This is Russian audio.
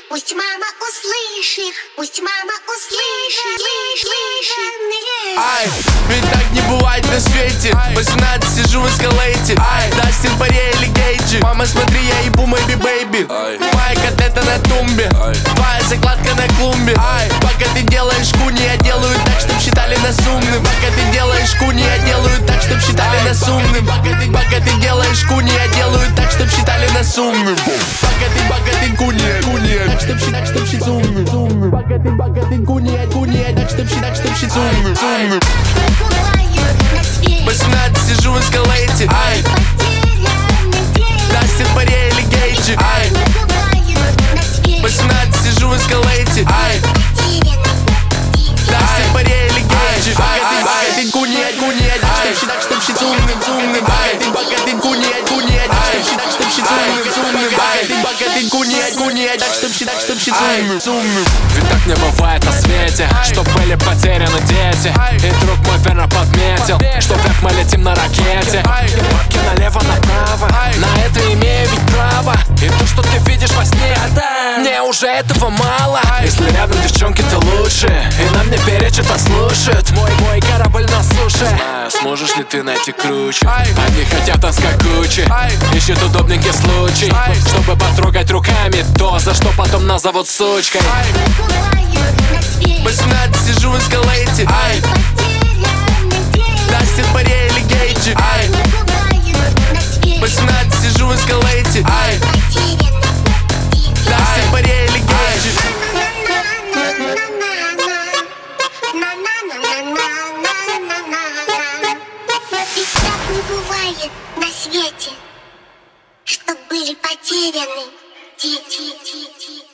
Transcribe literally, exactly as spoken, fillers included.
Пусть мама услышит, пусть мама услышит, слышит. Ай, ведь так не бывает на свете. восемнадцать сижу в эскалейте. Ай, Дастин Порье или Гейджи. Мама, смотри, я ебу Мэби Бэйби. Моя котлета на тумбе, твоя закладка на клумбе. Ай, пока ты делаешь куни, я делаю так, чтоб считали нас умным. Пока ты делаешь куни, я делаю так, чтоб считали нас умным. Пока ты, пока ты делаешь куни, я делаю так, чтоб считали нас умным. Пока ты, пока ты куни, куни, так, чтоб считать, чтоб считать умным. Пока ты, пока ты куни, куни, так, чтоб считать, чтоб считать умным. восемнадцать сижу в эскалейте. Ай, Дастин Порье или Гейджи. Ай, восемнадцать сижу в эскалейте. Ай, Дастин Порье или Гейджи. Пока ты, пока ты куни, куни, так, чтоб считать, чтоб считать умным. Пока ты, пока ты куни, куни, так, чтоб считать, чтоб считать умным. Пока ты, пока ты куни, куни, так, чтоб считать, чтоб считать умным. Ведь так не бывает на свете, что были потеряны дети. И друг мой верно подметил, что вверх мы летим на ракете. Бабки налево-направо, на это имею ведь право. И то, что ты видишь во сне, мне уже этого мало. Если рядом девчонки, ты лучше, и нам не перечит, а слушает. Мой, мой корабль на суше. Знаю, сможешь ли ты найти круче. Они хотят нас как Гуччи, ищут удобненький случай, чтобы потрогать руками то, за что потом назовут сучкой. восемнадцать сижу в эскалейте. Ай, Дастин Порье или Гейджи. Ай, восемнадцать сижу в эскалейте. Ай, Дастин Порье или Гейджи. И так не бывает на свете, что были потеряны дети.